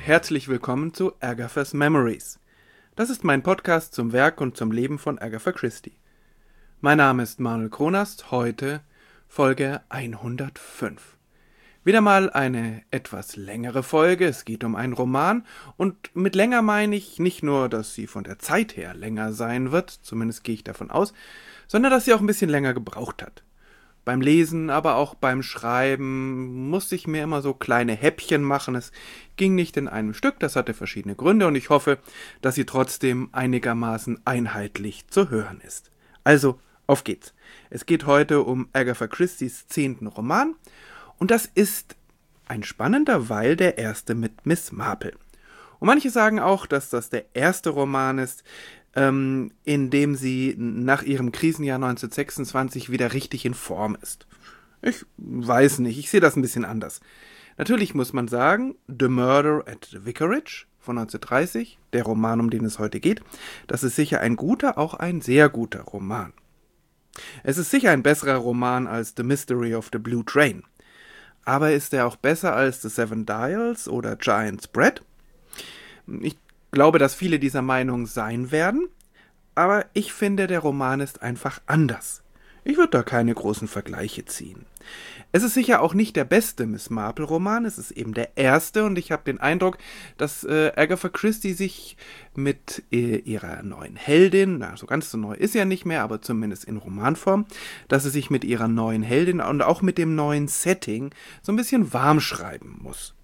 und herzlich willkommen zu Agatha's Memories. Das ist mein Podcast zum Werk und zum Leben von Agatha Christie. Mein Name ist Manuel Kronast, heute Folge 105. Wieder mal eine etwas längere Folge, es geht um einen Roman und mit länger meine ich nicht nur, dass sie von der Zeit her länger sein wird, zumindest gehe ich davon aus, sondern dass sie auch ein bisschen länger gebraucht hat. Beim Lesen, aber auch beim Schreiben musste ich mir immer so kleine Häppchen machen. Es ging nicht in einem Stück, das hatte verschiedene Gründe und ich hoffe, dass sie trotzdem einigermaßen einheitlich zu hören ist. Also, auf geht's. Es geht heute um Agatha Christies 10. Roman und das ist ein spannender, weil der erste mit Miss Marple. Und manche sagen auch, dass das der erste Roman ist, in dem sie nach ihrem Krisenjahr 1926 wieder richtig in Form ist. Ich weiß nicht, ich sehe das ein bisschen anders. Natürlich muss man sagen, The Murder at the Vicarage von 1930, der Roman, um den es heute geht, das ist sicher ein guter, auch ein sehr guter Roman. Es ist sicher ein besserer Roman als The Mystery of the Blue Train. Aber ist er auch besser als The Seven Dials oder Giant's Bread? Ich glaube, dass viele dieser Meinung sein werden, aber ich finde, der Roman ist einfach anders. Ich würde da keine großen Vergleiche ziehen. Es ist sicher auch nicht der beste Miss Marple-Roman, es ist eben der erste und ich habe den Eindruck, dass Agatha Christie sich mit ihrer neuen Heldin, na, so ganz so neu ist sie ja nicht mehr, aber zumindest in Romanform, dass sie sich mit ihrer neuen Heldin und auch mit dem neuen Setting so ein bisschen warm schreiben muss.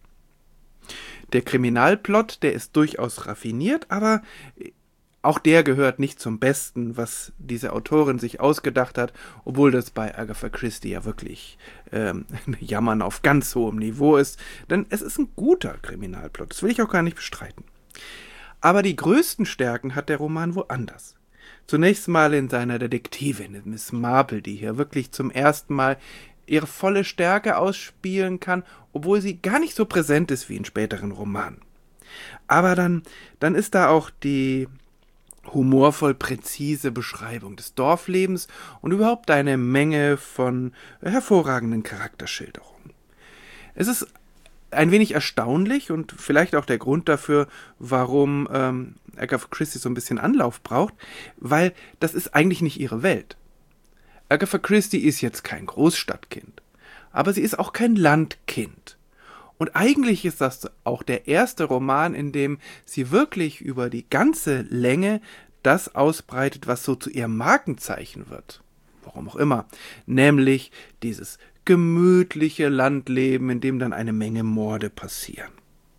Der Kriminalplot, der ist durchaus raffiniert, aber auch der gehört nicht zum Besten, was diese Autorin sich ausgedacht hat, obwohl das bei Agatha Christie ja wirklich Jammern auf ganz hohem Niveau ist, denn es ist ein guter Kriminalplot, das will ich auch gar nicht bestreiten. Aber die größten Stärken hat der Roman woanders. Zunächst mal in seiner Detektivin, Miss Marple, die hier wirklich zum ersten Mal ihre volle Stärke ausspielen kann, obwohl sie gar nicht so präsent ist wie in späteren Romanen. Aber dann ist da auch die humorvoll präzise Beschreibung des Dorflebens und überhaupt eine Menge von hervorragenden Charakterschilderungen. Es ist ein wenig erstaunlich und vielleicht auch der Grund dafür, warum Agatha Christie so ein bisschen Anlauf braucht, weil das ist eigentlich nicht ihre Welt. Agatha Christie ist jetzt kein Großstadtkind, aber sie ist auch kein Landkind. Und eigentlich ist das auch der erste Roman, in dem sie wirklich über die ganze Länge das ausbreitet, was so zu ihrem Markenzeichen wird. Warum auch immer. Nämlich dieses gemütliche Landleben, in dem dann eine Menge Morde passieren.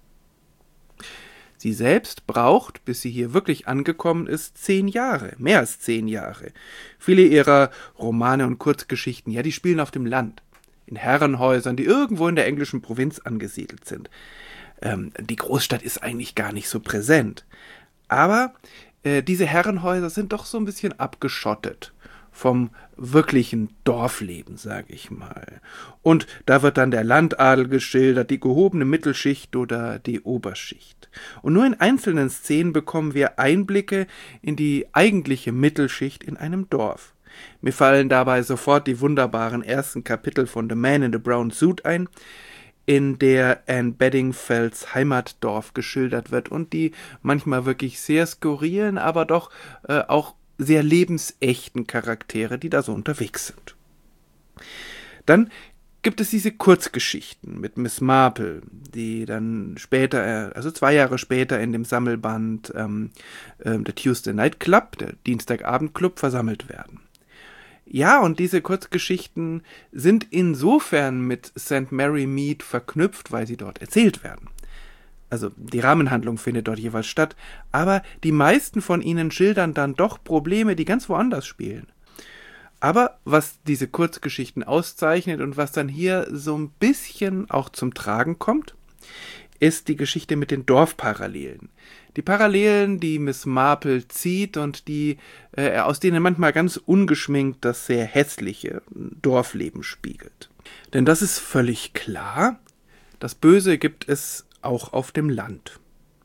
Sie selbst braucht, bis sie hier wirklich angekommen ist, 10 Jahre, mehr als 10 Jahre. Viele ihrer Romane und Kurzgeschichten, ja, die spielen auf dem Land, in Herrenhäusern, die irgendwo in der englischen Provinz angesiedelt sind. Die Großstadt ist eigentlich gar nicht so präsent. Aber diese Herrenhäuser sind doch so ein bisschen abgeschottet vom wirklichen Dorfleben, sage ich mal. Und da wird dann der Landadel geschildert, die gehobene Mittelschicht oder die Oberschicht. Und nur in einzelnen Szenen bekommen wir Einblicke in die eigentliche Mittelschicht in einem Dorf. Mir fallen dabei sofort die wunderbaren ersten Kapitel von The Man in the Brown Suit ein, in der Anne Bedingfelds Heimatdorf geschildert wird und die manchmal wirklich sehr skurrilen, aber doch auch sehr lebensechten Charaktere, die da so unterwegs sind. Dann gibt es diese Kurzgeschichten mit Miss Marple, die dann später, also 2 Jahre später in dem Sammelband der Tuesday Night Club, der Dienstagabendclub, versammelt werden. Ja, und diese Kurzgeschichten sind insofern mit St. Mary Mead verknüpft, weil sie dort erzählt werden. Also die Rahmenhandlung findet dort jeweils statt, aber die meisten von ihnen schildern dann doch Probleme, die ganz woanders spielen. Aber was diese Kurzgeschichten auszeichnet und was dann hier so ein bisschen auch zum Tragen kommt, ist die Geschichte mit den Dorfparallelen. Die Parallelen, die Miss Marple zieht und die aus denen manchmal ganz ungeschminkt das sehr hässliche Dorfleben spiegelt. Denn das ist völlig klar, das Böse gibt es auch auf dem Land.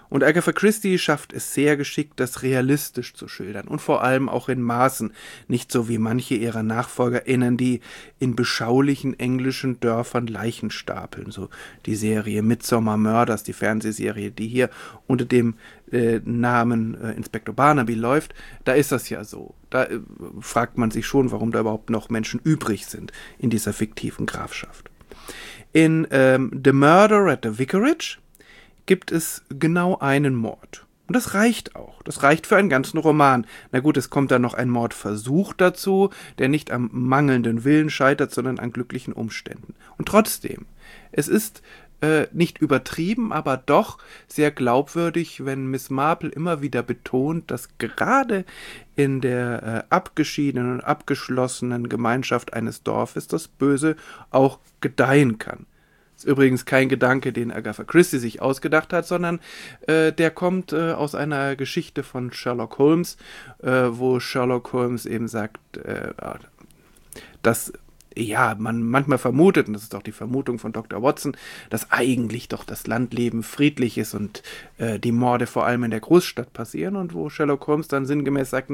Und Agatha Christie schafft es sehr geschickt, das realistisch zu schildern und vor allem auch in Maßen, nicht so wie manche ihrer NachfolgerInnen, die in beschaulichen englischen Dörfern Leichen stapeln, so die Serie Midsomer Murders, die Fernsehserie, die hier unter dem Namen Inspektor Barnaby läuft. Da ist das ja so. Da fragt man sich schon, warum da überhaupt noch Menschen übrig sind in dieser fiktiven Grafschaft. In The Murder at the Vicarage gibt es genau einen Mord. Und das reicht auch. Das reicht für einen ganzen Roman. Na gut, es kommt dann noch ein Mordversuch dazu, der nicht am mangelnden Willen scheitert, sondern an glücklichen Umständen. Und trotzdem, es ist nicht übertrieben, aber doch sehr glaubwürdig, wenn Miss Marple immer wieder betont, dass gerade in der abgeschiedenen und abgeschlossenen Gemeinschaft eines Dorfes das Böse auch gedeihen kann. Das ist übrigens kein Gedanke, den Agatha Christie sich ausgedacht hat, sondern der kommt aus einer Geschichte von Sherlock Holmes, wo Sherlock Holmes eben sagt, dass man manchmal vermutet, und das ist auch die Vermutung von Dr. Watson, dass eigentlich doch das Landleben friedlich ist und die Morde vor allem in der Großstadt passieren, und wo Sherlock Holmes dann sinngemäß sagt,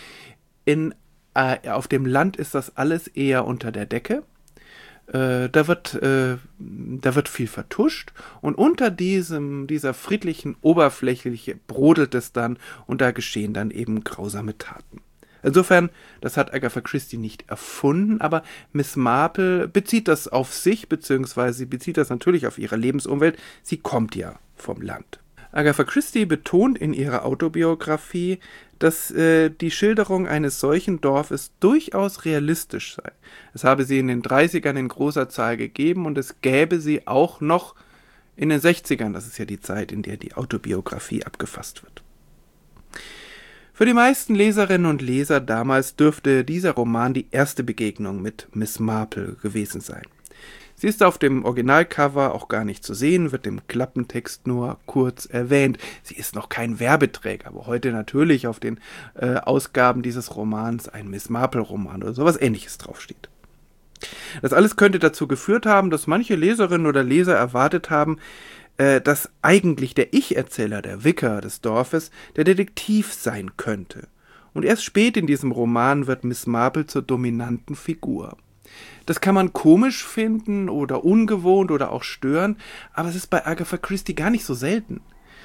auf dem Land ist das alles eher unter der Decke. Da wird viel vertuscht, und unter dieser friedlichen Oberfläche brodelt es dann, und da geschehen dann eben grausame Taten. Insofern, das hat Agatha Christie nicht erfunden, aber Miss Marple bezieht das auf sich, beziehungsweise sie bezieht das natürlich auf ihre Lebensumwelt. Sie kommt ja vom Land. Agatha Christie betont in ihrer Autobiografie, dass die Schilderung eines solchen Dorfes durchaus realistisch sei. Es habe sie in den 30ern in großer Zahl gegeben, und es gäbe sie auch noch in den 60ern. Das ist ja die Zeit, in der die Autobiografie abgefasst wird. Für die meisten Leserinnen und Leser damals dürfte dieser Roman die erste Begegnung mit Miss Marple gewesen sein. Sie ist auf dem Originalcover auch gar nicht zu sehen, wird im Klappentext nur kurz erwähnt. Sie ist noch kein Werbeträger, aber heute natürlich auf den Ausgaben dieses Romans ein Miss Marple-Roman oder sowas Ähnliches draufsteht. Das alles könnte dazu geführt haben, dass manche Leserinnen oder Leser erwartet haben, dass eigentlich der Ich-Erzähler, der Vicar des Dorfes, der Detektiv sein könnte. Und erst spät in diesem Roman wird Miss Marple zur dominanten Figur. Das kann man komisch finden oder ungewohnt oder auch stören, aber es ist bei Agatha Christie gar nicht so selten.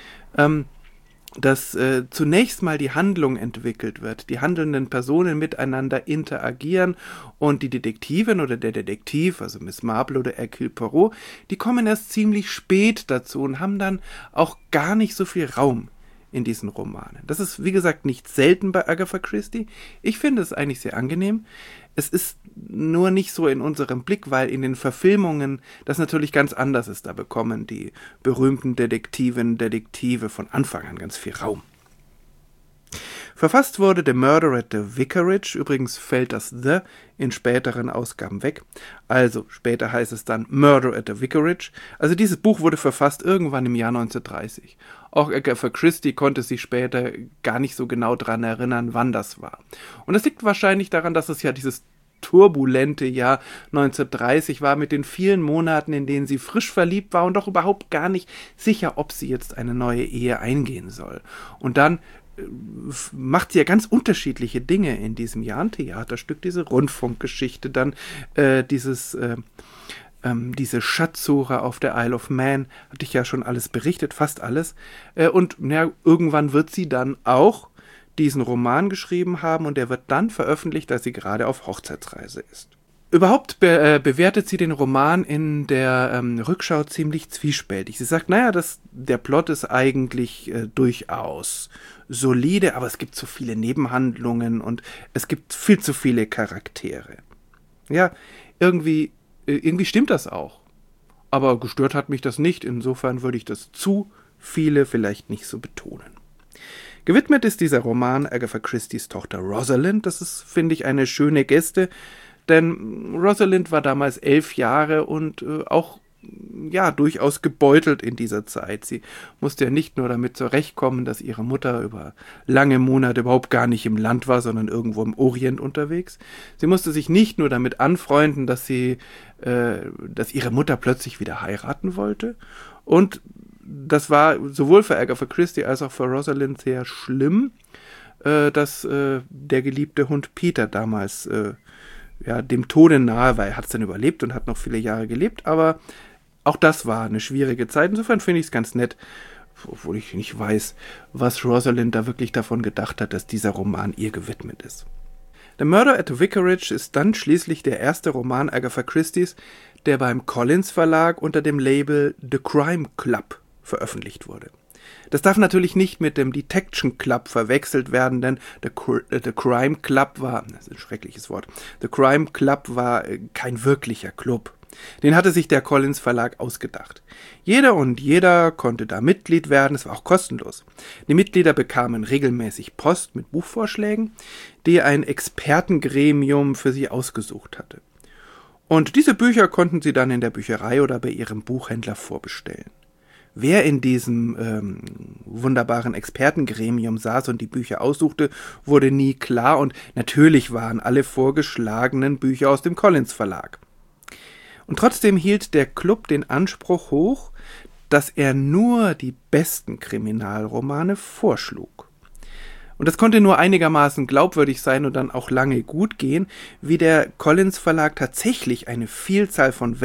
Dass zunächst mal die Handlung entwickelt wird, die handelnden Personen miteinander interagieren, und die Detektivin oder der Detektiv, also Miss Marple oder Hercule Poirot, die kommen erst ziemlich spät dazu und haben dann auch gar nicht so viel Raum in diesen Romanen. Das ist, wie gesagt, nicht selten bei Agatha Christie. Ich finde es eigentlich sehr angenehm. Es ist nur nicht so in unserem Blick, weil in den Verfilmungen das natürlich ganz anders ist. Da bekommen die berühmten Detektive von Anfang an ganz viel Raum. Verfasst wurde The Murder at the Vicarage, übrigens fällt das The in späteren Ausgaben weg, also später heißt es dann Murder at the Vicarage. Also dieses Buch wurde verfasst irgendwann im Jahr 1930. Auch Agatha Christie konnte sich später gar nicht so genau daran erinnern, wann das war. Und das liegt wahrscheinlich daran, dass es ja dieses turbulente Jahr 1930 war, mit den vielen Monaten, in denen sie frisch verliebt war und doch überhaupt gar nicht sicher, ob sie jetzt eine neue Ehe eingehen soll. Und dann macht sie ja ganz unterschiedliche Dinge in diesem Jahr. Ein Theaterstück, diese Rundfunkgeschichte, dann diese Schatzsuche auf der Isle of Man, hatte ich ja schon alles berichtet, fast alles. Und irgendwann wird sie dann auch diesen Roman geschrieben haben, und der wird dann veröffentlicht, als sie gerade auf Hochzeitsreise ist. Überhaupt bewertet sie den Roman in der Rückschau ziemlich zwiespältig. Sie sagt, der Plot ist eigentlich durchaus solide, aber es gibt zu viele Nebenhandlungen und es gibt viel zu viele Charaktere. Ja, irgendwie stimmt das auch. Aber gestört hat mich das nicht, insofern würde ich das zu viele vielleicht nicht so betonen. Gewidmet ist dieser Roman Agatha Christies Tochter Rosalind. Das ist, finde ich, eine schöne Geste, denn Rosalind war damals 11 Jahre und auch durchaus gebeutelt in dieser Zeit. Sie musste ja nicht nur damit zurechtkommen, dass ihre Mutter über lange Monate überhaupt gar nicht im Land war, sondern irgendwo im Orient unterwegs. Sie musste sich nicht nur damit anfreunden, dass ihre Mutter plötzlich wieder heiraten wollte, und das war sowohl für Agatha Christie als auch für Rosalind sehr schlimm, dass der geliebte Hund Peter damals dem Tode nahe war. Er hat es dann überlebt und hat noch viele Jahre gelebt, aber auch das war eine schwierige Zeit. Insofern finde ich es ganz nett, obwohl ich nicht weiß, was Rosalind da wirklich davon gedacht hat, dass dieser Roman ihr gewidmet ist. The Murder at the Vicarage ist dann schließlich der erste Roman Agatha Christies, der beim Collins Verlag unter dem Label The Crime Club veröffentlicht wurde. Das darf natürlich nicht mit dem Detection Club verwechselt werden, denn The Crime Club war, das ist ein schreckliches Wort, The Crime Club war kein wirklicher Club. Den hatte sich der Collins Verlag ausgedacht. Jeder und jeder konnte da Mitglied werden, es war auch kostenlos. Die Mitglieder bekamen regelmäßig Post mit Buchvorschlägen, die ein Expertengremium für sie ausgesucht hatte. Und diese Bücher konnten sie dann in der Bücherei oder bei ihrem Buchhändler vorbestellen. Wer in diesem wunderbaren Expertengremium saß und die Bücher aussuchte, wurde nie klar, und natürlich waren alle vorgeschlagenen Bücher aus dem Collins Verlag. Und trotzdem hielt der Club den Anspruch hoch, dass er nur die besten Kriminalromane vorschlug. Und das konnte nur einigermaßen glaubwürdig sein und dann auch lange gut gehen, wie der Collins Verlag tatsächlich eine Vielzahl von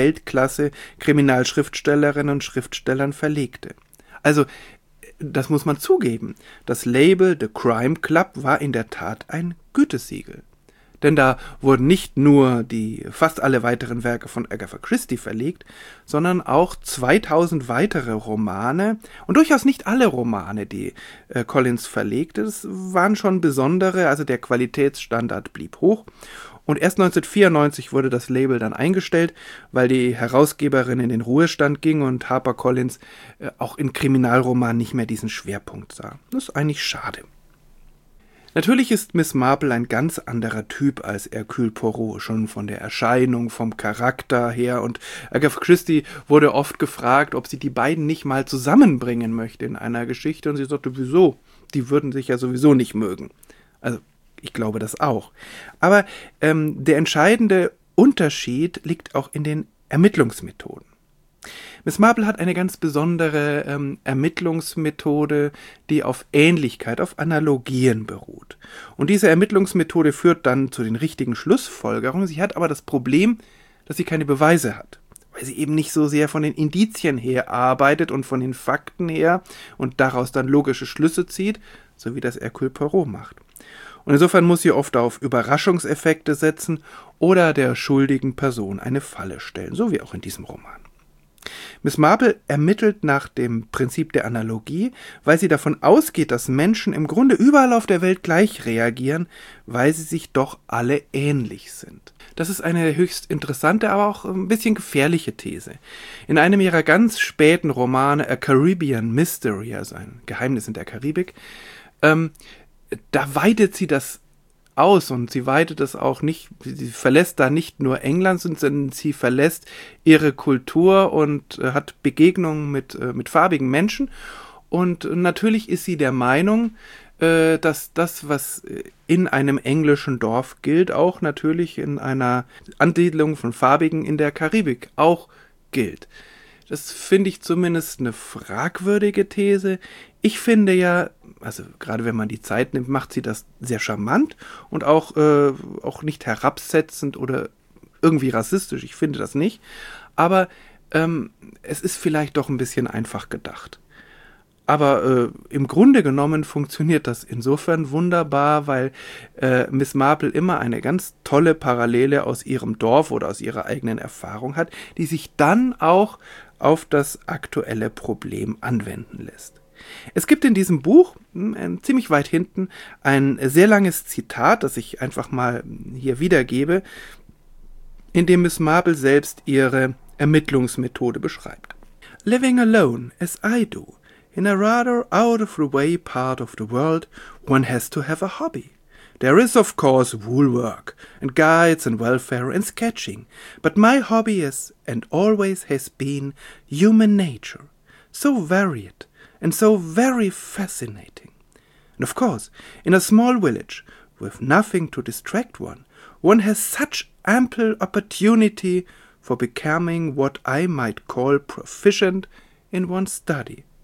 Weltklasse-Kriminalschriftstellerinnen und Schriftstellern verlegte. Also, das muss man zugeben, das Label The Crime Club war in der Tat ein Gütesiegel. Denn da wurden nicht nur fast alle weiteren Werke von Agatha Christie verlegt, sondern auch 2000 weitere Romane und durchaus nicht alle Romane, die Collins verlegte. Das waren schon besondere, also der Qualitätsstandard blieb hoch. Und erst 1994 wurde das Label dann eingestellt, weil die Herausgeberin in den Ruhestand ging und HarperCollins auch in Kriminalromanen nicht mehr diesen Schwerpunkt sah. Das ist eigentlich schade. Natürlich ist Miss Marple ein ganz anderer Typ als Hercule Poirot, schon von der Erscheinung, vom Charakter her, und Agatha Christie wurde oft gefragt, ob sie die beiden nicht mal zusammenbringen möchte in einer Geschichte, und sie sagte, wieso? Die würden sich ja sowieso nicht mögen. Also, ich glaube das auch. Aber der entscheidende Unterschied liegt auch in den Ermittlungsmethoden. Miss Marple hat eine ganz besondere Ermittlungsmethode, die auf Ähnlichkeit, auf Analogien beruht. Und diese Ermittlungsmethode führt dann zu den richtigen Schlussfolgerungen. Sie hat aber das Problem, dass sie keine Beweise hat, weil sie eben nicht so sehr von den Indizien her arbeitet und von den Fakten her und daraus dann logische Schlüsse zieht, so wie das Hercule Poirot macht. Und insofern muss sie oft auf Überraschungseffekte setzen oder der schuldigen Person eine Falle stellen, so wie auch in diesem Roman. Miss Marple ermittelt nach dem Prinzip der Analogie, weil sie davon ausgeht, dass Menschen im Grunde überall auf der Welt gleich reagieren, weil sie sich doch alle ähnlich sind. Das ist eine höchst interessante, aber auch ein bisschen gefährliche These. In einem ihrer ganz späten Romane, A Caribbean Mystery, also ein Geheimnis in der Karibik, da weitet sie das aus, und sie weitet es auch nicht, sie verlässt da nicht nur England, sondern sie verlässt ihre Kultur und hat Begegnungen mit farbigen Menschen, und natürlich ist sie der Meinung, dass das, was in einem englischen Dorf gilt, auch natürlich in einer Ansiedlung von Farbigen in der Karibik auch gilt. Das finde ich zumindest eine fragwürdige These. Ich finde ja, also gerade wenn man die Zeit nimmt, macht sie das sehr charmant und auch nicht herabsetzend oder irgendwie rassistisch. Ich finde das nicht. Aber es ist vielleicht doch ein bisschen einfach gedacht. Aber im Grunde genommen funktioniert das insofern wunderbar, weil Miss Marple immer eine ganz tolle Parallele aus ihrem Dorf oder aus ihrer eigenen Erfahrung hat, die sich dann auch auf das aktuelle Problem anwenden lässt. Es gibt in diesem Buch, ziemlich weit hinten, ein sehr langes Zitat, das ich einfach mal hier wiedergebe, in dem Miss Marple selbst ihre Ermittlungsmethode beschreibt. Living alone, as I do, in a rather out-of-the-way part of the world, one has to have a hobby. There is, of course, woolwork, and guides and welfare and sketching, but my hobby is, and always has been, human nature, so varied and so very fascinating. And of course, in a small village, with nothing to distract one has such ample opportunity for becoming what I might call proficient in one's study.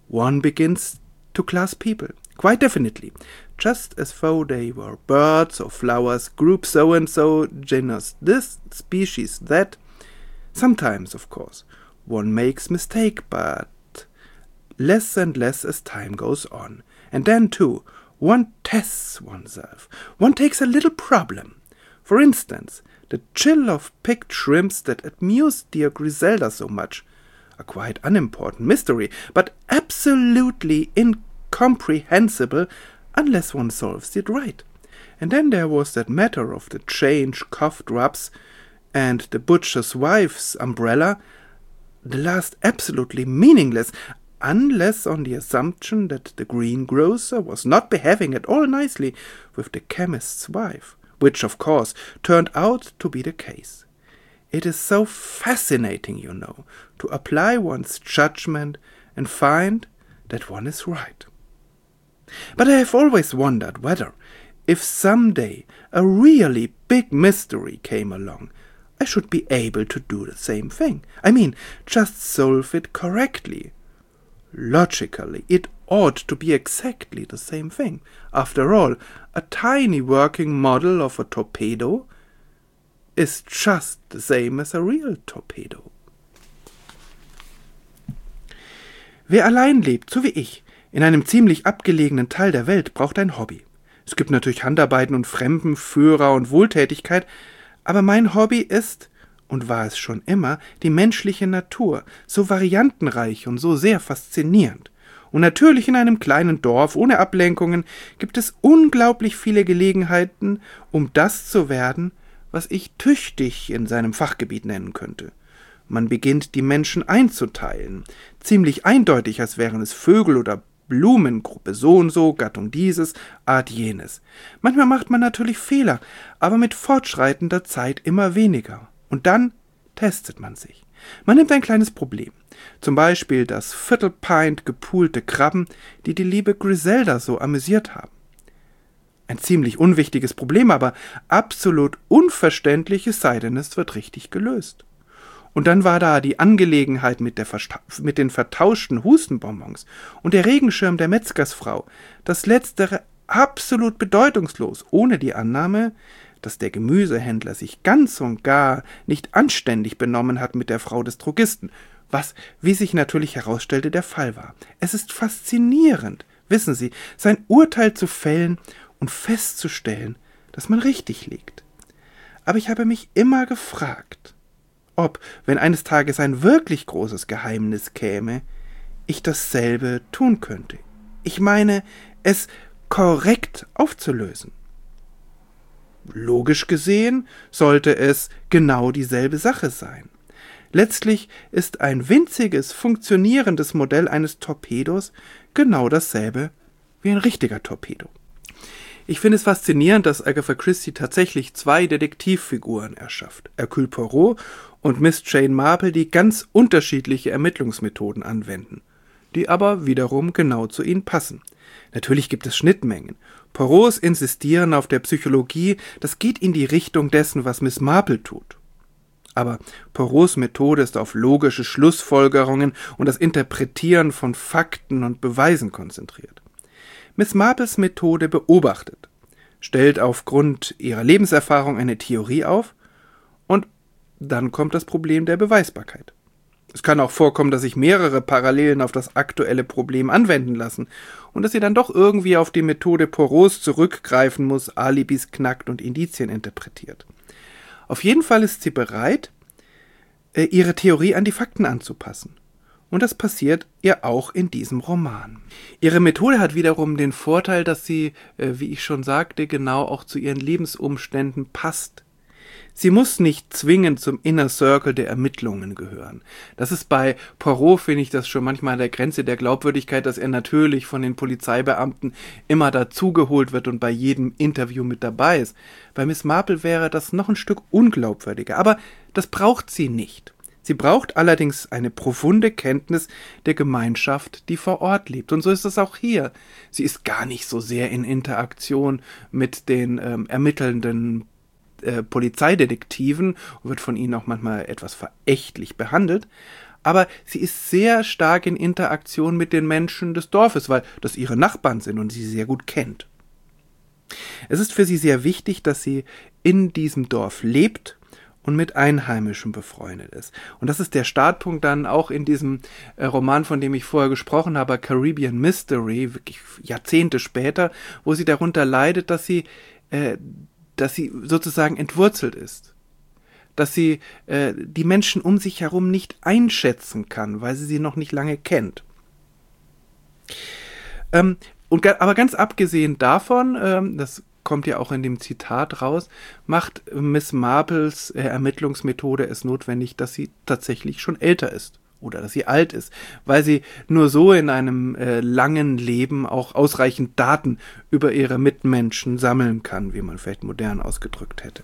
one begins to class people. Quite definitely. Just as though they were birds or flowers, group so-and-so, genus this, species that. Sometimes, of course, one makes mistake, but less and less as time goes on. And then, too, one tests oneself. One takes a little problem. For instance, the chill of picked shrimps that amused dear Griselda so much. A quite unimportant mystery, but absolutely incomprehensible unless one solves it right. And then there was that matter of the change cough drops and the butcher's wife's umbrella, the last absolutely meaningless, unless on the assumption that the greengrocer was not behaving at all nicely with the chemist's wife, which of course turned out to be the case. It is so fascinating, you know, to apply one's judgment and find that one is right. But I have always wondered whether, if someday a really big mystery came along, I should be able to do the same thing. I mean, just solve it correctly. Logically, it ought to be exactly the same thing. After all, a tiny working model of a torpedo is just the same as a real torpedo. Wer allein lebt, so wie ich, in einem ziemlich abgelegenen Teil der Welt, braucht ein Hobby. Es gibt natürlich Handarbeiten und Fremdenführer und Wohltätigkeit, aber mein Hobby ist, und war es schon immer, die menschliche Natur, so variantenreich und so sehr faszinierend. Und natürlich in einem kleinen Dorf ohne Ablenkungen gibt es unglaublich viele Gelegenheiten, um das zu werden, was ich tüchtig in seinem Fachgebiet nennen könnte. Man beginnt, die Menschen einzuteilen, ziemlich eindeutig, als wären es Vögel oder Blumen, Gruppe so und so, Gattung dieses, Art jenes. Manchmal macht man natürlich Fehler, aber mit fortschreitender Zeit immer weniger. Und dann testet man sich. Man nimmt ein kleines Problem, zum Beispiel das Viertelpint gepoolte Krabben, die die liebe Griselda so amüsiert haben. Ein ziemlich unwichtiges Problem, aber absolut unverständlich, es sei denn, es wird richtig gelöst. Und dann war da die Angelegenheit mit den vertauschten Hustenbonbons und der Regenschirm der Metzgersfrau, das letztere absolut bedeutungslos, ohne die Annahme, dass der Gemüsehändler sich ganz und gar nicht anständig benommen hat mit der Frau des Drogisten, was, wie sich natürlich herausstellte, der Fall war. Es ist faszinierend, wissen Sie, sein Urteil zu fällen und festzustellen, dass man richtig liegt. Aber ich habe mich immer gefragt, ob, wenn eines Tages ein wirklich großes Geheimnis käme, ich dasselbe tun könnte. Ich meine, es korrekt aufzulösen. Logisch gesehen sollte es genau dieselbe Sache sein. Letztlich ist ein winziges, funktionierendes Modell eines Torpedos genau dasselbe wie ein richtiger Torpedo. Ich finde es faszinierend, dass Agatha Christie tatsächlich zwei Detektivfiguren erschafft, Hercule Poirot und Miss Jane Marple, die ganz unterschiedliche Ermittlungsmethoden anwenden, die aber wiederum genau zu ihnen passen. Natürlich gibt es Schnittmengen. Poirots Insistieren auf der Psychologie, das geht in die Richtung dessen, was Miss Marple tut. Aber Poirots Methode ist auf logische Schlussfolgerungen und das Interpretieren von Fakten und Beweisen konzentriert. Miss Marples Methode beobachtet, stellt aufgrund ihrer Lebenserfahrung eine Theorie auf und dann kommt das Problem der Beweisbarkeit. Es kann auch vorkommen, dass sich mehrere Parallelen auf das aktuelle Problem anwenden lassen und dass sie dann doch irgendwie auf die Methode Poirots zurückgreifen muss, Alibis knackt und Indizien interpretiert. Auf jeden Fall ist sie bereit, ihre Theorie an die Fakten anzupassen. Und das passiert ihr auch in diesem Roman. Ihre Methode hat wiederum den Vorteil, dass sie, wie ich schon sagte, genau auch zu ihren Lebensumständen passt. Sie muss nicht zwingend zum Inner Circle der Ermittlungen gehören. Das ist bei Poirot, finde ich, das schon manchmal an der Grenze der Glaubwürdigkeit, dass er natürlich von den Polizeibeamten immer dazugeholt wird und bei jedem Interview mit dabei ist. Bei Miss Marple wäre das noch ein Stück unglaubwürdiger, aber das braucht sie nicht. Sie braucht allerdings eine profunde Kenntnis der Gemeinschaft, die vor Ort lebt. Und so ist es auch hier. Sie ist gar nicht so sehr in Interaktion mit den ermittelnden Polizeidetektiven und wird von ihnen auch manchmal etwas verächtlich behandelt. aber sie ist sehr stark in Interaktion mit den Menschen des Dorfes, weil das ihre Nachbarn sind und sie sehr gut kennt. Es ist für sie sehr wichtig, dass sie in diesem Dorf lebt und mit Einheimischen befreundet ist. Und das ist der Startpunkt dann auch in diesem Roman, von dem ich vorher gesprochen habe, Caribbean Mystery, wirklich Jahrzehnte später, wo sie darunter leidet, dass sie sozusagen entwurzelt ist. Dass sie die Menschen um sich herum nicht einschätzen kann, weil sie noch nicht lange kennt. Aber ganz abgesehen davon, das kommt ja auch in dem Zitat raus, macht Miss Marples Ermittlungsmethode es notwendig, dass sie tatsächlich schon älter ist oder dass sie alt ist, weil sie nur so in einem langen Leben auch ausreichend Daten über ihre Mitmenschen sammeln kann, wie man vielleicht modern ausgedrückt hätte.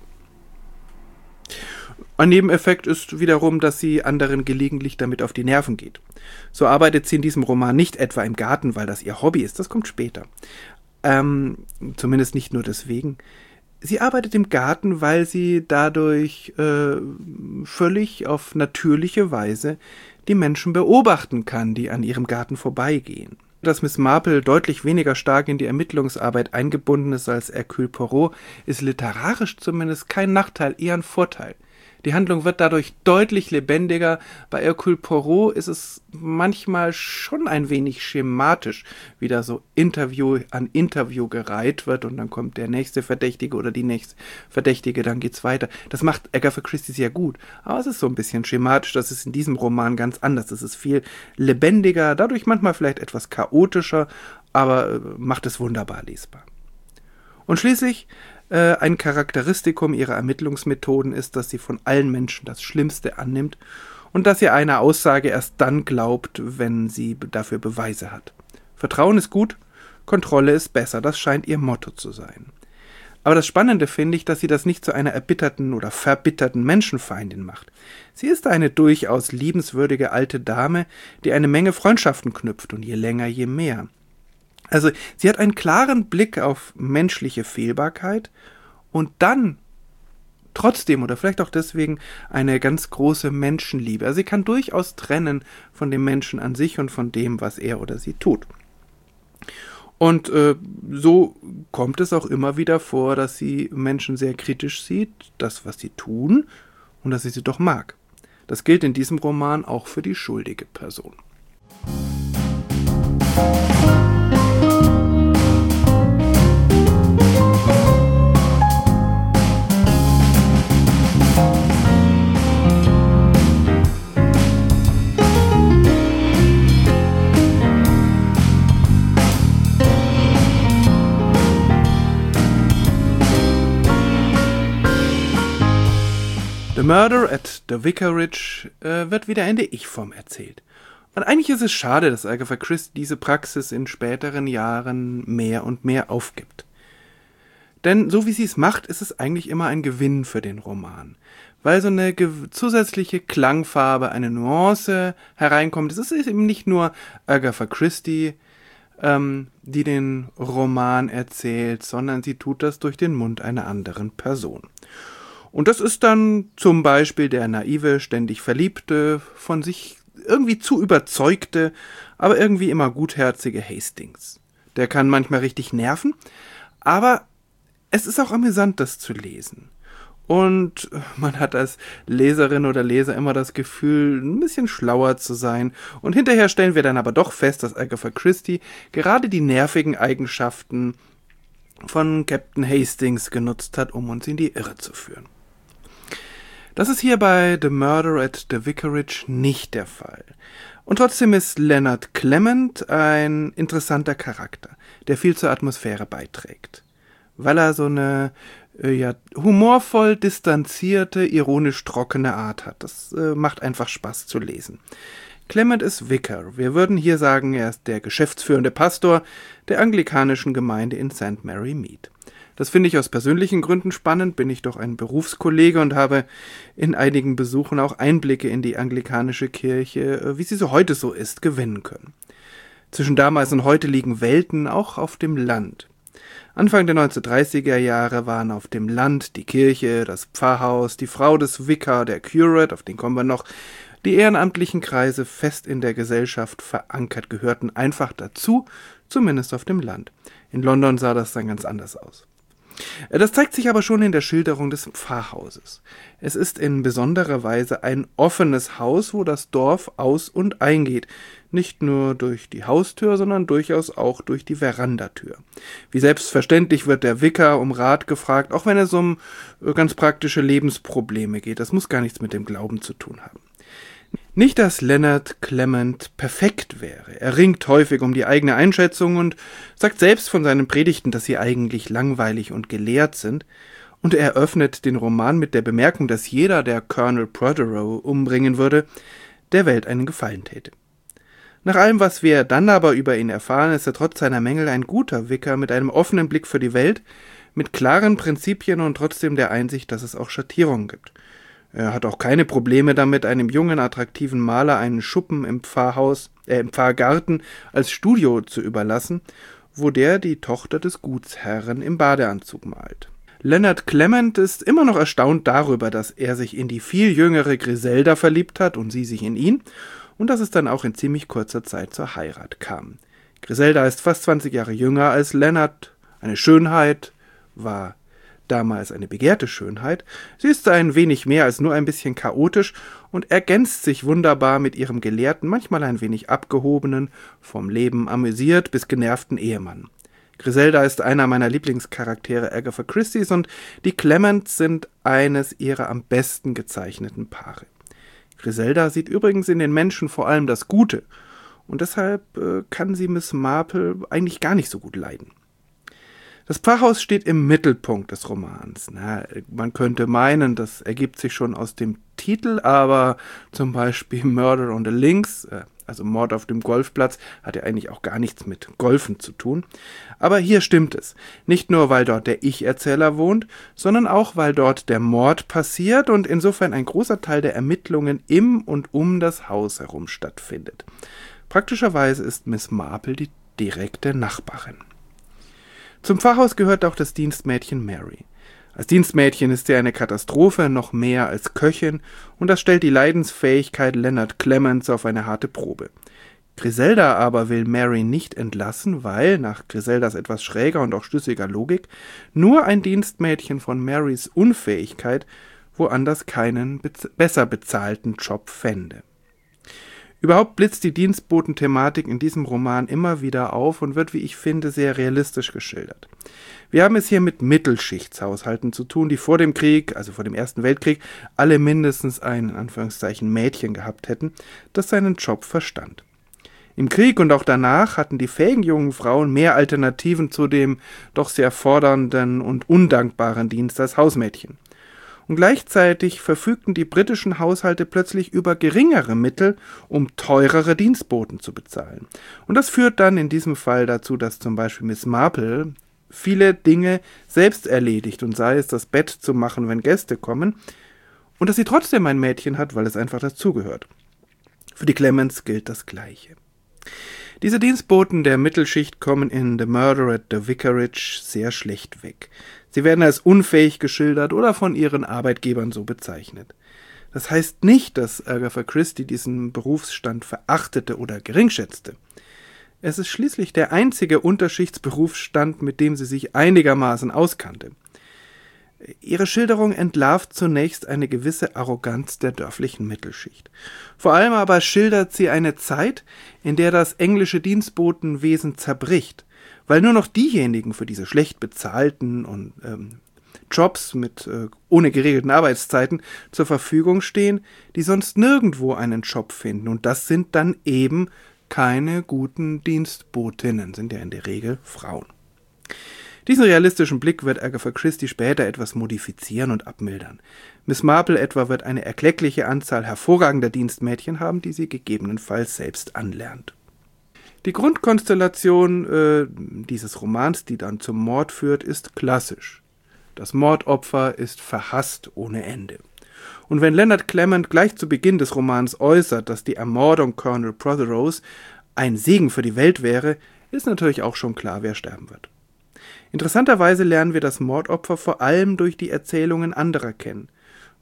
Ein Nebeneffekt ist wiederum, dass sie anderen gelegentlich damit auf die Nerven geht. So arbeitet sie in diesem Roman nicht etwa im Garten, weil das ihr Hobby ist, das kommt später. Zumindest nicht nur deswegen. Sie arbeitet im Garten, weil sie dadurch völlig auf natürliche Weise die Menschen beobachten kann, die an ihrem Garten vorbeigehen. Dass Miss Marple deutlich weniger stark in die Ermittlungsarbeit eingebunden ist als Hercule Poirot, ist literarisch zumindest kein Nachteil, eher ein Vorteil. Die Handlung wird dadurch deutlich lebendiger. Bei Hercule Poirot ist es manchmal schon ein wenig schematisch, wie da so Interview an Interview gereiht wird und dann kommt der nächste Verdächtige oder die nächste Verdächtige, dann geht's weiter. Das macht Agatha Christie sehr gut, aber es ist so ein bisschen schematisch, das ist in diesem Roman ganz anders. Es ist viel lebendiger, dadurch manchmal vielleicht etwas chaotischer, aber macht es wunderbar lesbar. Und schließlich ein Charakteristikum ihrer Ermittlungsmethoden ist, dass sie von allen Menschen das Schlimmste annimmt und dass sie einer Aussage erst dann glaubt, wenn sie dafür Beweise hat. Vertrauen ist gut, Kontrolle ist besser, das scheint ihr Motto zu sein. Aber das Spannende finde ich, dass sie das nicht zu einer erbitterten oder verbitterten Menschenfeindin macht. Sie ist eine durchaus liebenswürdige alte Dame, die eine Menge Freundschaften knüpft und je länger, je mehr. Also sie hat einen klaren Blick auf menschliche Fehlbarkeit und dann trotzdem oder vielleicht auch deswegen eine ganz große Menschenliebe. Also sie kann durchaus trennen von dem Menschen an sich und von dem, was er oder sie tut. Und so kommt es auch immer wieder vor, dass sie Menschen sehr kritisch sieht, das, was sie tun, und dass sie sie doch mag. Das gilt in diesem Roman auch für die schuldige Person. The Murder at the Vicarage wird wieder in der Ich-Form erzählt. Und eigentlich ist es schade, dass Agatha Christie diese Praxis in späteren Jahren mehr und mehr aufgibt. Denn so wie sie es macht, ist es eigentlich immer ein Gewinn für den Roman. Weil so eine zusätzliche Klangfarbe, eine Nuance hereinkommt. Es ist eben nicht nur Agatha Christie, die den Roman erzählt, sondern sie tut das durch den Mund einer anderen Person. Und das ist dann zum Beispiel der naive, ständig Verliebte, von sich irgendwie zu überzeugte, aber irgendwie immer gutherzige Hastings. Der kann manchmal richtig nerven, aber es ist auch amüsant, das zu lesen. Und man hat als Leserin oder Leser immer das Gefühl, ein bisschen schlauer zu sein. Und hinterher stellen wir dann aber doch fest, dass Agatha Christie gerade die nervigen Eigenschaften von Captain Hastings genutzt hat, um uns in die Irre zu führen. Das ist hier bei The Murder at the Vicarage nicht der Fall. Und trotzdem ist Leonard Clement ein interessanter Charakter, der viel zur Atmosphäre beiträgt. Weil er so eine humorvoll distanzierte, ironisch trockene Art hat. Das macht einfach Spaß zu lesen. Clement ist Vicar. Wir würden hier sagen, er ist der geschäftsführende Pastor der anglikanischen Gemeinde in St. Mary Mead. Das finde ich aus persönlichen Gründen spannend, bin ich doch ein Berufskollege und habe in einigen Besuchen auch Einblicke in die anglikanische Kirche, wie sie so heute so ist, gewinnen können. Zwischen damals und heute liegen Welten, auch auf dem Land. Anfang der 1930er Jahre waren auf dem Land die Kirche, das Pfarrhaus, die Frau des Vicar, der Curate, auf den kommen wir noch, Die ehrenamtlichen Kreise, fest in der Gesellschaft verankert, gehörten einfach dazu, zumindest auf dem Land. In London sah das dann ganz anders aus. Das zeigt sich aber schon in der Schilderung des Pfarrhauses. Es ist in besonderer Weise ein offenes Haus, wo das Dorf aus- und eingeht. Nicht nur durch die Haustür, sondern durchaus auch durch die Verandatür. Wie selbstverständlich wird der Vikar um Rat gefragt, auch wenn es um ganz praktische Lebensprobleme geht. Das muss gar nichts mit dem Glauben zu tun haben. Nicht, dass Leonard Clement perfekt wäre. Er ringt häufig um die eigene Einschätzung und sagt selbst von seinen Predigten, dass sie eigentlich langweilig und gelehrt sind. Und er öffnet den Roman mit der Bemerkung, dass jeder, der Colonel Protheroe umbringen würde, der Welt einen Gefallen täte. Nach allem, was wir dann aber über ihn erfahren, ist er trotz seiner Mängel ein guter Vikar mit einem offenen Blick für die Welt, mit klaren Prinzipien und trotzdem der Einsicht, dass es auch Schattierungen gibt. Er hat auch keine Probleme damit, einem jungen, attraktiven Maler einen Schuppen im Pfarrgarten als Studio zu überlassen, wo der die Tochter des Gutsherren im Badeanzug malt. Leonard Clement ist immer noch erstaunt darüber, dass er sich in die viel jüngere Griselda verliebt hat und sie sich in ihn, und dass es dann auch in ziemlich kurzer Zeit zur Heirat kam. Griselda ist fast 20 Jahre jünger als Leonard, eine Schönheit, war damals eine begehrte Schönheit. Sie ist ein wenig mehr als nur ein bisschen chaotisch und ergänzt sich wunderbar mit ihrem gelehrten, manchmal ein wenig abgehobenen, vom Leben amüsiert bis genervten Ehemann. Griselda ist einer meiner Lieblingscharaktere Agatha Christies und die Clements sind eines ihrer am besten gezeichneten Paare. Griselda sieht übrigens in den Menschen vor allem das Gute und deshalb kann sie Miss Marple eigentlich gar nicht so gut leiden. Das Pfarrhaus steht im Mittelpunkt des Romans. Man könnte meinen, das ergibt sich schon aus dem Titel, aber zum Beispiel Murder on the Links, also Mord auf dem Golfplatz, hat ja eigentlich auch gar nichts mit Golfen zu tun. Aber hier stimmt es. Nicht nur, weil dort der Ich-Erzähler wohnt, sondern auch, weil dort der Mord passiert und insofern ein großer Teil der Ermittlungen im und um das Haus herum stattfindet. Praktischerweise ist Miss Marple die direkte Nachbarin. Zum Pfarrhaus gehört auch das Dienstmädchen Mary. Als Dienstmädchen ist sie eine Katastrophe, noch mehr als Köchin, und das stellt die Leidensfähigkeit Leonard Clements auf eine harte Probe. Griselda aber will Mary nicht entlassen, weil, nach Griseldas etwas schräger und auch schlüssiger Logik, nur ein Dienstmädchen von Marys Unfähigkeit woanders keinen besser bezahlten Job fände. Überhaupt blitzt die Dienstboten-Thematik in diesem Roman immer wieder auf und wird, wie ich finde, sehr realistisch geschildert. Wir haben es hier mit Mittelschichtshaushalten zu tun, die vor dem Krieg, also vor dem Ersten Weltkrieg, alle mindestens ein, in Anführungszeichen, Mädchen gehabt hätten, das seinen Job verstand. Im Krieg und auch danach hatten die fähigen jungen Frauen mehr Alternativen zu dem doch sehr fordernden und undankbaren Dienst als Hausmädchen. Und gleichzeitig verfügten die britischen Haushalte plötzlich über geringere Mittel, um teurere Dienstboten zu bezahlen. Und das führt dann in diesem Fall dazu, dass zum Beispiel Miss Marple viele Dinge selbst erledigt, und sei es das Bett zu machen, wenn Gäste kommen, und dass sie trotzdem ein Mädchen hat, weil es einfach dazugehört. Für die Clements gilt das Gleiche. Diese Dienstboten der Mittelschicht kommen in The Murder at the Vicarage sehr schlecht weg. Sie werden als unfähig geschildert oder von ihren Arbeitgebern so bezeichnet. Das heißt nicht, dass Agatha Christie diesen Berufsstand verachtete oder geringschätzte. Es ist schließlich der einzige Unterschichtsberufsstand, mit dem sie sich einigermaßen auskannte. Ihre Schilderung entlarvt zunächst eine gewisse Arroganz der dörflichen Mittelschicht. Vor allem aber schildert sie eine Zeit, in der das englische Dienstbotenwesen zerbricht, weil nur noch diejenigen für diese schlecht bezahlten und Jobs ohne geregelten Arbeitszeiten zur Verfügung stehen, die sonst nirgendwo einen Job finden. Und das sind dann eben keine guten Dienstbotinnen, sind ja in der Regel Frauen. Diesen realistischen Blick wird Agatha Christie später etwas modifizieren und abmildern. Miss Marple etwa wird eine erkleckliche Anzahl hervorragender Dienstmädchen haben, die sie gegebenenfalls selbst anlernt. Die Grundkonstellation dieses Romans, die dann zum Mord führt, ist klassisch. Das Mordopfer ist verhasst ohne Ende. Und wenn Leonard Clement gleich zu Beginn des Romans äußert, dass die Ermordung Colonel Protheroes ein Segen für die Welt wäre, ist natürlich auch schon klar, wer sterben wird. Interessanterweise lernen wir das Mordopfer vor allem durch die Erzählungen anderer kennen.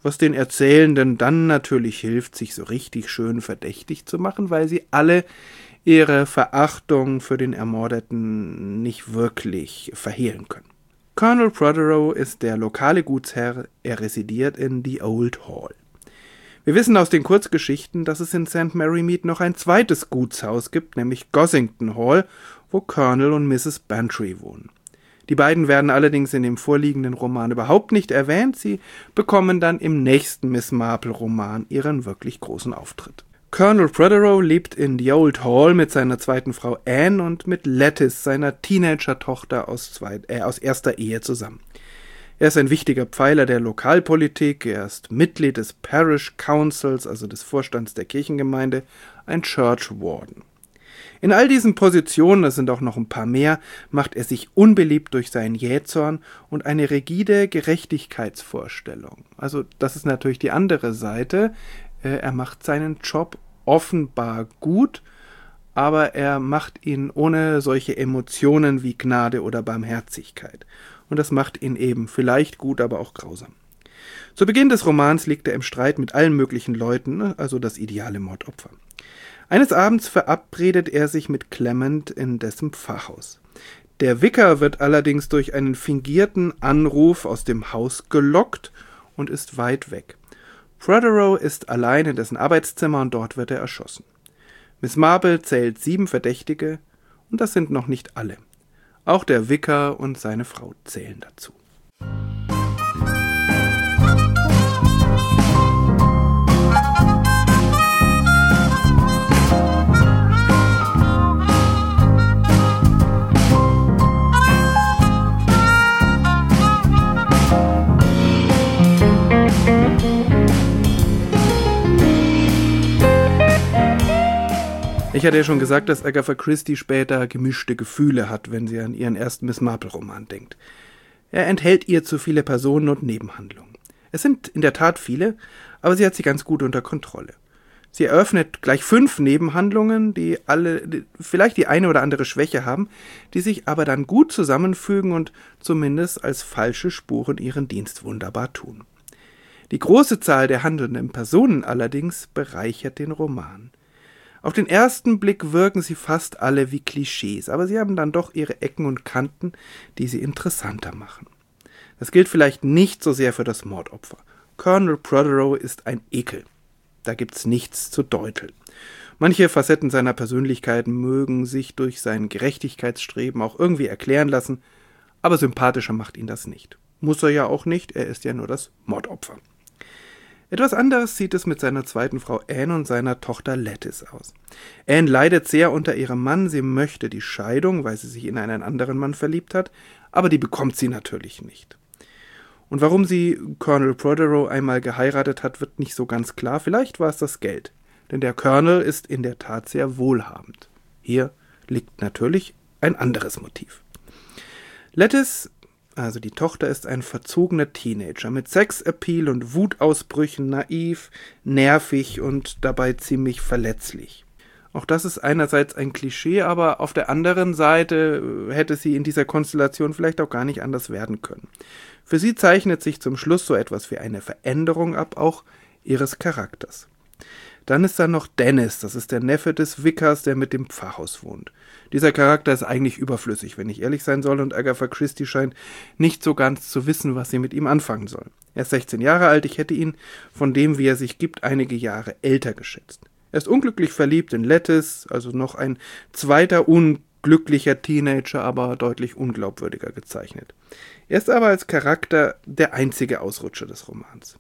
was den Erzählenden dann natürlich hilft, sich so richtig schön verdächtig zu machen, weil sie alle ihre Verachtung für den Ermordeten nicht wirklich verhehlen können. Colonel Protheroe ist der lokale Gutsherr, er residiert in The Old Hall. Wir wissen aus den Kurzgeschichten, dass es in St. Mary Mead noch ein zweites Gutshaus gibt, nämlich Gossington Hall, wo Colonel und Mrs. Bantry wohnen. Die beiden werden allerdings in dem vorliegenden Roman überhaupt nicht erwähnt, sie bekommen dann im nächsten Miss Marple-Roman ihren wirklich großen Auftritt. Colonel Protheroe lebt in The Old Hall mit seiner zweiten Frau Anne und mit Lettice, seiner Teenager-Tochter aus erster Ehe, zusammen. Er ist ein wichtiger Pfeiler der Lokalpolitik, er ist Mitglied des Parish Councils, also des Vorstands der Kirchengemeinde, ein Church Warden. In all diesen Positionen, es sind auch noch ein paar mehr, macht er sich unbeliebt durch seinen Jähzorn und eine rigide Gerechtigkeitsvorstellung. Also das ist natürlich die andere Seite. Er macht seinen Job offenbar gut, aber er macht ihn ohne solche Emotionen wie Gnade oder Barmherzigkeit. Und das macht ihn eben vielleicht gut, aber auch grausam. Zu Beginn des Romans liegt er im Streit mit allen möglichen Leuten, also das ideale Mordopfer. Eines Abends verabredet er sich mit Clement in dessen Pfarrhaus. Der Vikar wird allerdings durch einen fingierten Anruf aus dem Haus gelockt und ist weit weg. Protheroe ist allein in dessen Arbeitszimmer und dort wird er erschossen. Miss Marple zählt 7 Verdächtige und das sind noch nicht alle. Auch der Vikar und seine Frau zählen dazu. Ich hatte ja schon gesagt, dass Agatha Christie später gemischte Gefühle hat, wenn sie an ihren ersten Miss Marple-Roman denkt. Er enthält ihr zu viele Personen und Nebenhandlungen. Es sind in der Tat viele, aber sie hat sie ganz gut unter Kontrolle. Sie eröffnet gleich 5 Nebenhandlungen, die alle vielleicht die eine oder andere Schwäche haben, die sich aber dann gut zusammenfügen und zumindest als falsche Spuren ihren Dienst wunderbar tun. Die große Zahl der handelnden Personen allerdings bereichert den Roman. Auf den ersten Blick wirken sie fast alle wie Klischees, aber sie haben dann doch ihre Ecken und Kanten, die sie interessanter machen. Das gilt vielleicht nicht so sehr für das Mordopfer. Colonel Protheroe ist ein Ekel. Da gibt's nichts zu deuteln. Manche Facetten seiner Persönlichkeit mögen sich durch sein Gerechtigkeitsstreben auch irgendwie erklären lassen, aber sympathischer macht ihn das nicht. Muss er ja auch nicht, er ist ja nur das Mordopfer. Etwas anderes sieht es mit seiner zweiten Frau Anne und seiner Tochter Lettice aus. Anne leidet sehr unter ihrem Mann, sie möchte die Scheidung, weil sie sich in einen anderen Mann verliebt hat, aber die bekommt sie natürlich nicht. Und warum sie Colonel Protheroe einmal geheiratet hat, wird nicht so ganz klar. Vielleicht war es das Geld, denn der Colonel ist in der Tat sehr wohlhabend. Hier liegt natürlich ein anderes Motiv. Lettice, also die Tochter, ist ein verzogener Teenager mit Sexappeal und Wutausbrüchen, naiv, nervig und dabei ziemlich verletzlich. Auch das ist einerseits ein Klischee, aber auf der anderen Seite hätte sie in dieser Konstellation vielleicht auch gar nicht anders werden können. Für sie zeichnet sich zum Schluss so etwas wie eine Veränderung ab, auch ihres Charakters. Dann ist da noch Dennis, das ist der Neffe des Vikars, der mit dem Pfarrhaus wohnt. Dieser Charakter ist eigentlich überflüssig, wenn ich ehrlich sein soll, und Agatha Christie scheint nicht so ganz zu wissen, was sie mit ihm anfangen soll. Er ist 16 Jahre alt, ich hätte ihn, von dem wie er sich gibt, einige Jahre älter geschätzt. Er ist unglücklich verliebt in Lettice, also noch ein zweiter unglücklicher Teenager, aber deutlich unglaubwürdiger gezeichnet. Er ist aber als Charakter der einzige Ausrutscher des Romans.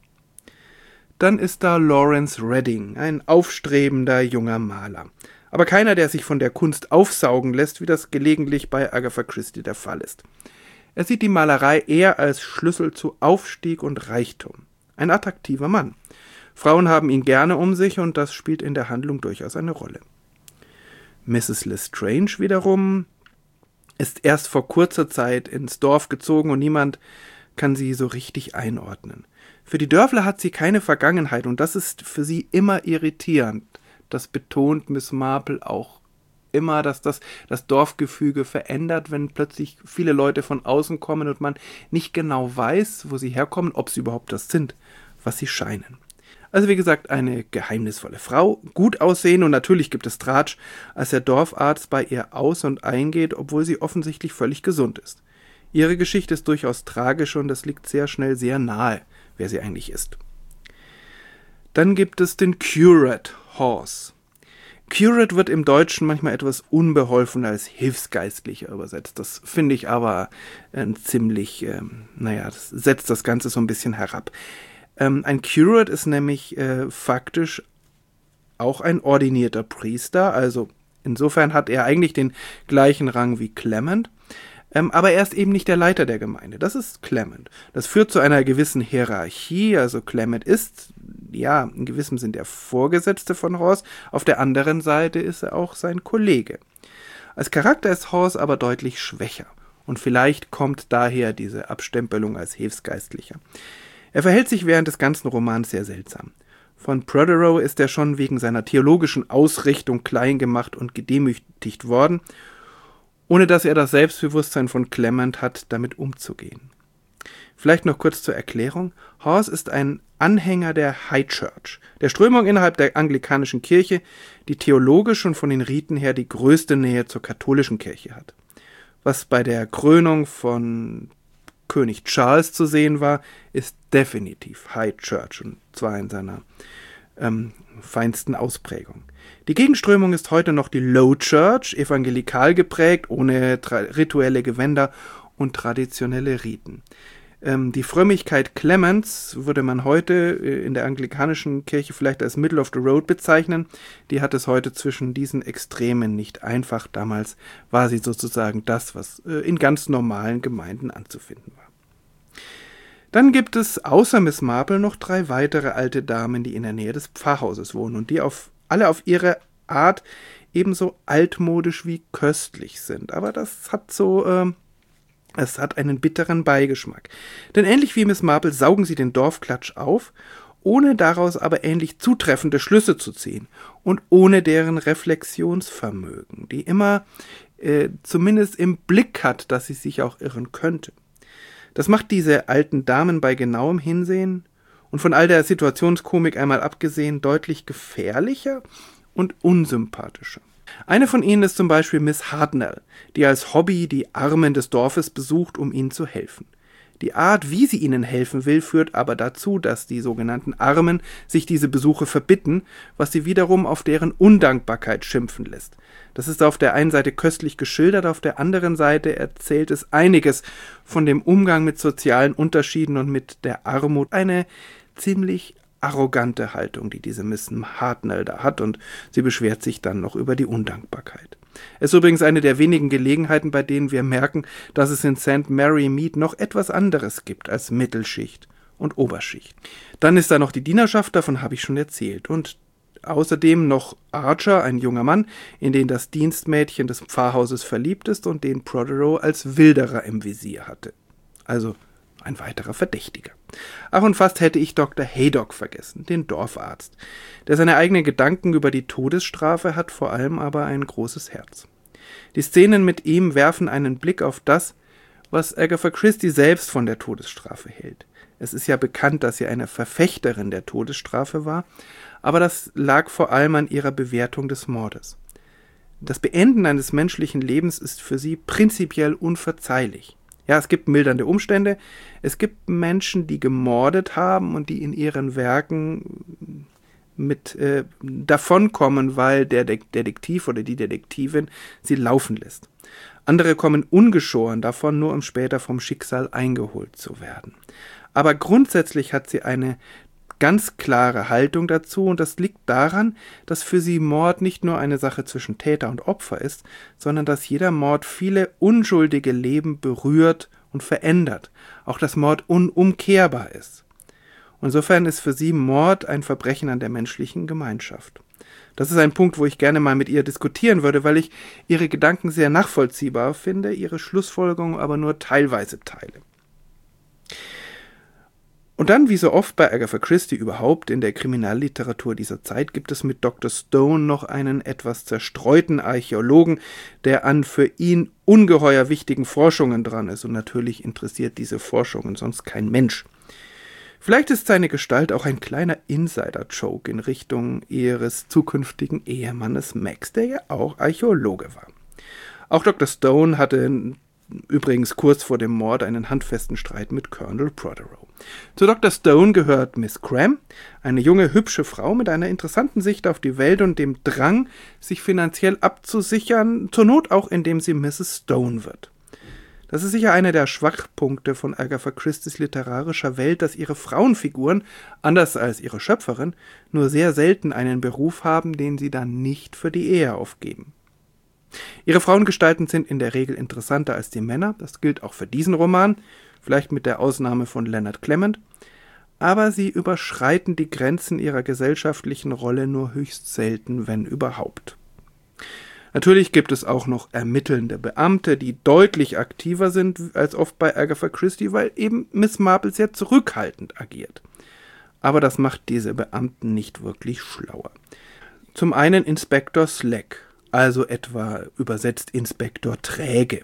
Dann ist da Lawrence Redding, ein aufstrebender junger Maler. Aber keiner, der sich von der Kunst aufsaugen lässt, wie das gelegentlich bei Agatha Christie der Fall ist. Er sieht die Malerei eher als Schlüssel zu Aufstieg und Reichtum. Ein attraktiver Mann. Frauen haben ihn gerne um sich und das spielt in der Handlung durchaus eine Rolle. Mrs. Lestrange wiederum ist erst vor kurzer Zeit ins Dorf gezogen und niemand kann sie so richtig einordnen. Für die Dörfler hat sie keine Vergangenheit und das ist für sie immer irritierend. Das betont Miss Marple auch immer, dass das Dorfgefüge verändert, wenn plötzlich viele Leute von außen kommen und man nicht genau weiß, wo sie herkommen, ob sie überhaupt das sind, was sie scheinen. Also wie gesagt, eine geheimnisvolle Frau, gut aussehen und natürlich gibt es Tratsch, als der Dorfarzt bei ihr aus- und eingeht, obwohl sie offensichtlich völlig gesund ist. Ihre Geschichte ist durchaus tragisch und es liegt sehr schnell sehr nahe, wer sie eigentlich ist. Dann gibt es den Curate Hawes. Curate wird im Deutschen manchmal etwas unbeholfen als Hilfsgeistlicher übersetzt. Das finde ich aber ziemlich, das setzt das Ganze so ein bisschen herab. Ein Curate ist nämlich faktisch auch ein ordinierter Priester, also insofern hat er eigentlich den gleichen Rang wie Clement, aber er ist eben nicht der Leiter der Gemeinde, das ist Clement. Das führt zu einer gewissen Hierarchie, also Clement ist, ja, in gewissem Sinn der Vorgesetzte von Hawes, auf der anderen Seite ist er auch sein Kollege. Als Charakter ist Hawes aber deutlich schwächer und vielleicht kommt daher diese Abstempelung als Hilfsgeistlicher. Er verhält sich während des ganzen Romans sehr seltsam. Von Protheroe ist er schon wegen seiner theologischen Ausrichtung klein gemacht und gedemütigt worden, ohne dass er das Selbstbewusstsein von Clement hat, damit umzugehen. Vielleicht noch kurz zur Erklärung. Hawes ist ein Anhänger der High Church, der Strömung innerhalb der anglikanischen Kirche, die theologisch und von den Riten her die größte Nähe zur katholischen Kirche hat. Was bei der Krönung von König Charles zu sehen war, ist definitiv High Church, und zwar in seiner feinsten Ausprägung. Die Gegenströmung ist heute noch die Low Church, evangelikal geprägt, ohne rituelle Gewänder und traditionelle Riten. Die Frömmigkeit Clements würde man heute in der anglikanischen Kirche vielleicht als Middle of the Road bezeichnen. Die hat es heute zwischen diesen Extremen nicht einfach. Damals war sie sozusagen das, was in ganz normalen Gemeinden anzufinden war. Dann gibt es außer Miss Marple noch 3 weitere alte Damen, die in der Nähe des Pfarrhauses wohnen und die alle auf ihre Art ebenso altmodisch wie köstlich sind. Aber das hat es hat einen bitteren Beigeschmack. Denn ähnlich wie Miss Marple saugen sie den Dorfklatsch auf, ohne daraus aber ähnlich zutreffende Schlüsse zu ziehen und ohne deren Reflexionsvermögen, die immer zumindest im Blick hat, dass sie sich auch irren könnte. Das macht diese alten Damen bei genauem Hinsehen und von all der Situationskomik einmal abgesehen deutlich gefährlicher und unsympathischer. Eine von ihnen ist zum Beispiel Miss Hartnell, die als Hobby die Armen des Dorfes besucht, um ihnen zu helfen. Die Art, wie sie ihnen helfen will, führt aber dazu, dass die sogenannten Armen sich diese Besuche verbitten, was sie wiederum auf deren Undankbarkeit schimpfen lässt. Das ist auf der einen Seite köstlich geschildert, auf der anderen Seite erzählt es einiges von dem Umgang mit sozialen Unterschieden und mit der Armut. Eine ziemlich arrogante Haltung, die diese Miss Hartnell da hat, und sie beschwert sich dann noch über die Undankbarkeit. Es ist übrigens eine der wenigen Gelegenheiten, bei denen wir merken, dass es in St. Mary Mead noch etwas anderes gibt als Mittelschicht und Oberschicht. Dann ist da noch die Dienerschaft, davon habe ich schon erzählt, und außerdem noch Archer, ein junger Mann, in den das Dienstmädchen des Pfarrhauses verliebt ist und den Protheroe als Wilderer im Visier hatte. Also ein weiterer Verdächtiger. Ach, und fast hätte ich Dr. Haydock vergessen, den Dorfarzt, der seine eigenen Gedanken über die Todesstrafe hat, vor allem aber ein großes Herz. Die Szenen mit ihm werfen einen Blick auf das, was Agatha Christie selbst von der Todesstrafe hält. Es ist ja bekannt, dass sie eine Verfechterin der Todesstrafe war, aber das lag vor allem an ihrer Bewertung des Mordes. Das Beenden eines menschlichen Lebens ist für sie prinzipiell unverzeihlich. Ja, es gibt mildernde Umstände, es gibt Menschen, die gemordet haben und die in ihren Werken mit davonkommen, weil der Detektiv oder die Detektivin sie laufen lässt. Andere kommen ungeschoren davon, nur um später vom Schicksal eingeholt zu werden. Aber grundsätzlich hat sie eine ganz klare Haltung dazu, und das liegt daran, dass für sie Mord nicht nur eine Sache zwischen Täter und Opfer ist, sondern dass jeder Mord viele unschuldige Leben berührt und verändert, auch dass Mord unumkehrbar ist. Insofern ist für sie Mord ein Verbrechen an der menschlichen Gemeinschaft. Das ist ein Punkt, wo ich gerne mal mit ihr diskutieren würde, weil ich ihre Gedanken sehr nachvollziehbar finde, ihre Schlussfolgerungen aber nur teilweise teile. Und dann, wie so oft bei Agatha Christie überhaupt in der Kriminalliteratur dieser Zeit, gibt es mit Dr. Stone noch einen etwas zerstreuten Archäologen, der an für ihn ungeheuer wichtigen Forschungen dran ist. Und natürlich interessiert diese Forschungen sonst kein Mensch. Vielleicht ist seine Gestalt auch ein kleiner Insider-Joke in Richtung ihres zukünftigen Ehemannes Max, der ja auch Archäologe war. Auch Dr. Stone hatte übrigens kurz vor dem Mord einen handfesten Streit mit Colonel Protheroe. Zu Dr. Stone gehört Miss Cram, eine junge, hübsche Frau mit einer interessanten Sicht auf die Welt und dem Drang, sich finanziell abzusichern, zur Not auch, indem sie Mrs. Stone wird. Das ist sicher einer der Schwachpunkte von Agatha Christies literarischer Welt, dass ihre Frauenfiguren, anders als ihre Schöpferin, nur sehr selten einen Beruf haben, den sie dann nicht für die Ehe aufgeben. Ihre Frauengestalten sind in der Regel interessanter als die Männer, das gilt auch für diesen Roman, vielleicht mit der Ausnahme von Leonard Clement, aber sie überschreiten die Grenzen ihrer gesellschaftlichen Rolle nur höchst selten, wenn überhaupt. Natürlich gibt es auch noch ermittelnde Beamte, die deutlich aktiver sind als oft bei Agatha Christie, weil eben Miss Marple sehr zurückhaltend agiert. Aber das macht diese Beamten nicht wirklich schlauer. Zum einen Inspektor Slack, also etwa übersetzt Inspektor Träge,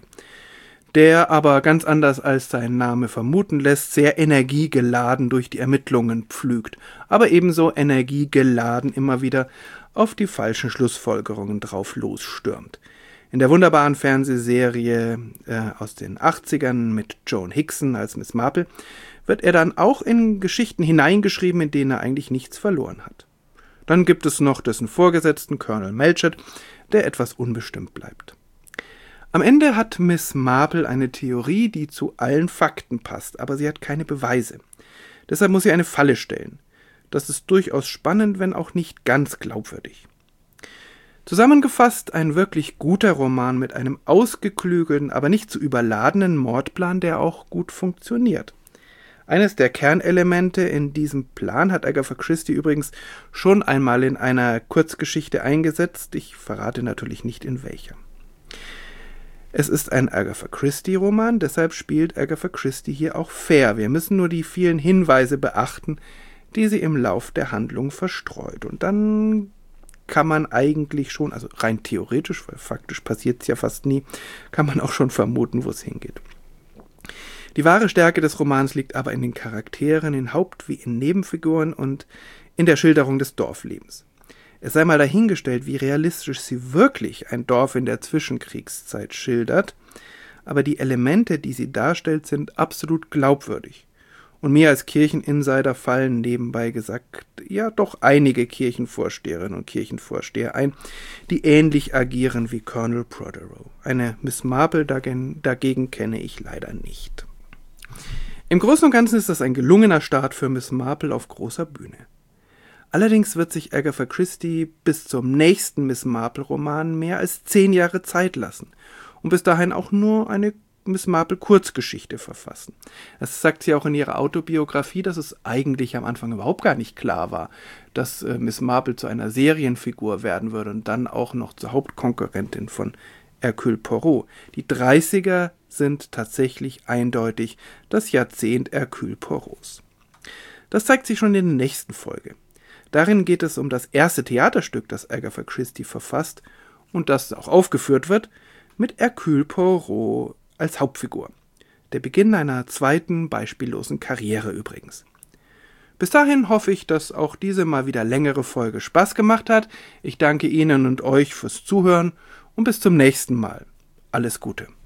der aber ganz anders als sein Name vermuten lässt, sehr energiegeladen durch die Ermittlungen pflügt, aber ebenso energiegeladen immer wieder auf die falschen Schlussfolgerungen drauf losstürmt. In der wunderbaren Fernsehserie aus den 80ern mit Joan Hickson als Miss Marple wird er dann auch in Geschichten hineingeschrieben, in denen er eigentlich nichts verloren hat. Dann gibt es noch dessen Vorgesetzten Colonel Melchett, der etwas unbestimmt bleibt. Am Ende hat Miss Marple eine Theorie, die zu allen Fakten passt, aber sie hat keine Beweise. Deshalb muss sie eine Falle stellen. Das ist durchaus spannend, wenn auch nicht ganz glaubwürdig. Zusammengefasst ein wirklich guter Roman mit einem ausgeklügelten, aber nicht zu überladenen Mordplan, der auch gut funktioniert. Eines der Kernelemente in diesem Plan hat Agatha Christie übrigens schon einmal in einer Kurzgeschichte eingesetzt. Ich verrate natürlich nicht in welcher. Es ist ein Agatha Christie-Roman, deshalb spielt Agatha Christie hier auch fair. Wir müssen nur die vielen Hinweise beachten, die sie im Lauf der Handlung verstreut. Und dann kann man eigentlich schon, also rein theoretisch, weil faktisch passiert es ja fast nie, kann man auch schon vermuten, wo es hingeht. Die wahre Stärke des Romans liegt aber in den Charakteren, in Haupt- wie in Nebenfiguren und in der Schilderung des Dorflebens. Es sei mal dahingestellt, wie realistisch sie wirklich ein Dorf in der Zwischenkriegszeit schildert, aber die Elemente, die sie darstellt, sind absolut glaubwürdig. Und mir als Kircheninsider fallen nebenbei gesagt ja doch einige Kirchenvorsteherinnen und Kirchenvorsteher ein, die ähnlich agieren wie Colonel Protheroe. Eine Miss Marple dagegen kenne ich leider nicht. Im Großen und Ganzen ist das ein gelungener Start für Miss Marple auf großer Bühne. Allerdings wird sich Agatha Christie bis zum nächsten Miss Marple-Roman mehr als 10 Jahre Zeit lassen und bis dahin auch nur eine Miss Marple Kurzgeschichte verfassen. Das sagt sie auch in ihrer Autobiografie, dass es eigentlich am Anfang überhaupt gar nicht klar war, dass Miss Marple zu einer Serienfigur werden würde und dann auch noch zur Hauptkonkurrentin von Hercule Poirot. Die 30er sind tatsächlich eindeutig das Jahrzehnt Hercule Poirots. Das zeigt sich schon in der nächsten Folge. Darin geht es um das erste Theaterstück, das Agatha Christie verfasst und das auch aufgeführt wird, mit Hercule Poirot als Hauptfigur. Der Beginn einer zweiten, beispiellosen Karriere übrigens. Bis dahin hoffe ich, dass auch diese mal wieder längere Folge Spaß gemacht hat. Ich danke Ihnen und euch fürs Zuhören und bis zum nächsten Mal. Alles Gute.